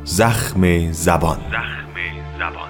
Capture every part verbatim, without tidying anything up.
زخم زبان. زخم زبان.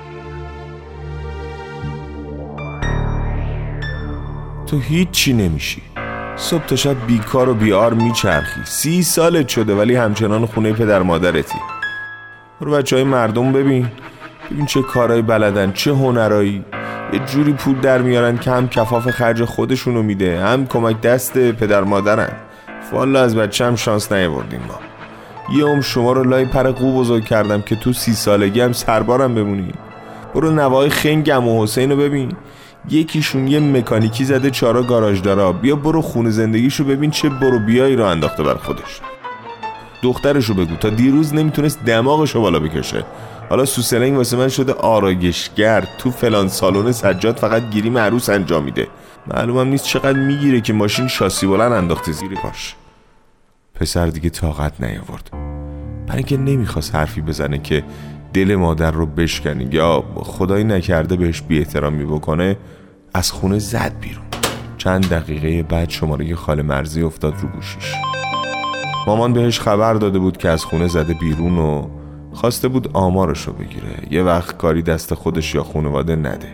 تو هیچی نمیشی، صبح تا شب بیکار و بیار میچرخی، سی سالت شده ولی همچنان خونه پدر مادرتی. برو بچه های مردم ببین، ببین چه کارهای بلدن، چه هنرایی، یه جوری پول در میارن که هم کفاف خرج خودشونو میده هم کمک دست پدر مادرن. والا از بچه هم شانس نیاوردیم ما. یه عمر شما رو لای پر قو بزرگ کردم که تو سی سالگی هم سربارم بمونی. برو نوای خنگم و حسین رو ببین، یکیشون یه مکانیکی زده چارا گاراژ دارا. بیا برو خونه زندگیشو ببین چه برو بیایی رو انداخته بر خودش. دخترشو بگو تا دیروز نمیتونست دماغشو بالا بکشه، حالا سوسلنگ واسه من شده آرایشگر. تو فلان سالن سجاد فقط گیریم عروس انجام میده. معلومم نیست چقدر میگیره که ماشین شاسی بلند انداخته زیر پاش. پسر دیگه طاقت نیاورد، برای اینکه نمیخواست حرفی بزنه که دل مادر رو بشکنه یا خدایی نکرده بهش بی احترامی بکنه. از خونه زد بیرون. چند دقیقه بعد شماره خاله مرزی افتاد رو گوشیش. مامان بهش خبر داده بود که از خونه زده بیرون و خواسته بود آمارشو بگیره، یه وقت کاری دست خودش یا خانواده نده.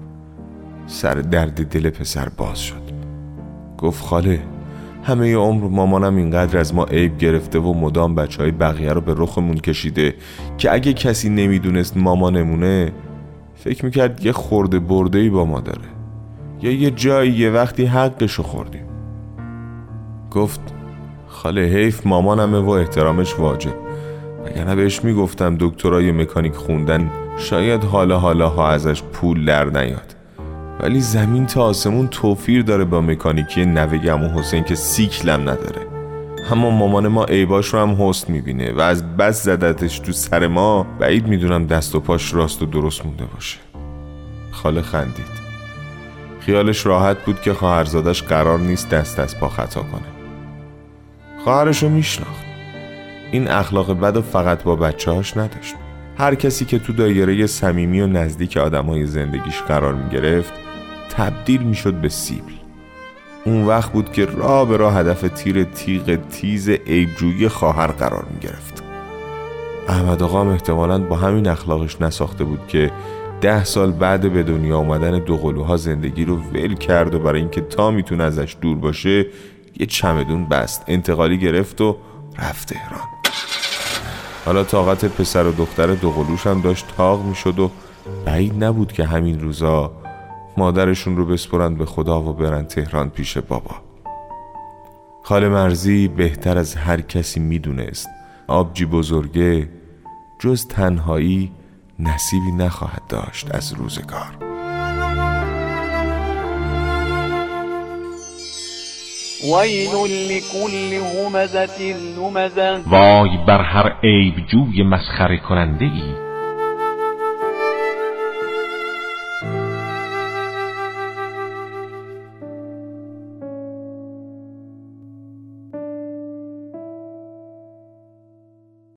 سر درد دل پسر باز شد. گفت خاله، همه عمر مامانم اینقدر از ما عیب گرفته و مدام بچه های بقیه رو به رخمون کشیده که اگه کسی نمیدونست مامانمونه فکر میکرد یه خورده بردهی با ما داره یا یه جایی یه وقتی حقشو خوردیم. گفت خاله حیف مامانمه و احترامش واجب، وگرنه بهش میگفتم دکترای مکانیک خوندن شاید حالا حالا ها ازش پول در نیاد، ولی زمین تا آسمون توفیر داره با مکانیکی نوه‌گم و حسین که سیکلم نداره. اما مامان ما عیباش رو هم حسن میبینه و از بس زدتش تو سر ما بعید میدونم دست و پاش راست و درست مونده باشه. خاله خندید. خیالش راحت بود که خواهرزادش قرار نیست دست از پا خطا کنه. خواهرشو میشناخت. این اخلاق بد و فقط با بچه‌هاش نداشت. هر کسی که تو دایره صمیمی و نزدیک آدمای زندگیش قرار میگرفت تبدیل میشد به سیبل. اون وقت بود که راه به راه هدف تیر تیغ تیز عیبجویی خواهر قرار میگرفت. احمد آقام احتمالاً با همین اخلاقش نساخته بود که ده سال بعد به دنیا آمدن دوقلوها زندگی رو ول کرد و برای اینکه تا میتونه ازش دور باشه یه چمدون بست، انتقالی گرفت و رفت تهران. حالا طاقت پسر و دختر دوقلوش هم داشت تاق میشد و بعید نبود که همین روزا مادرشون رو بسپرند به خدا و برن تهران پیش بابا. خاله مرزی بهتر از هر کسی میدونست آبجی بزرگه جز تنهایی نصیبی نخواهد داشت از روزگار. ویل لکل همزة لمزة، وای بر هر عیب جوی مسخره کننده ای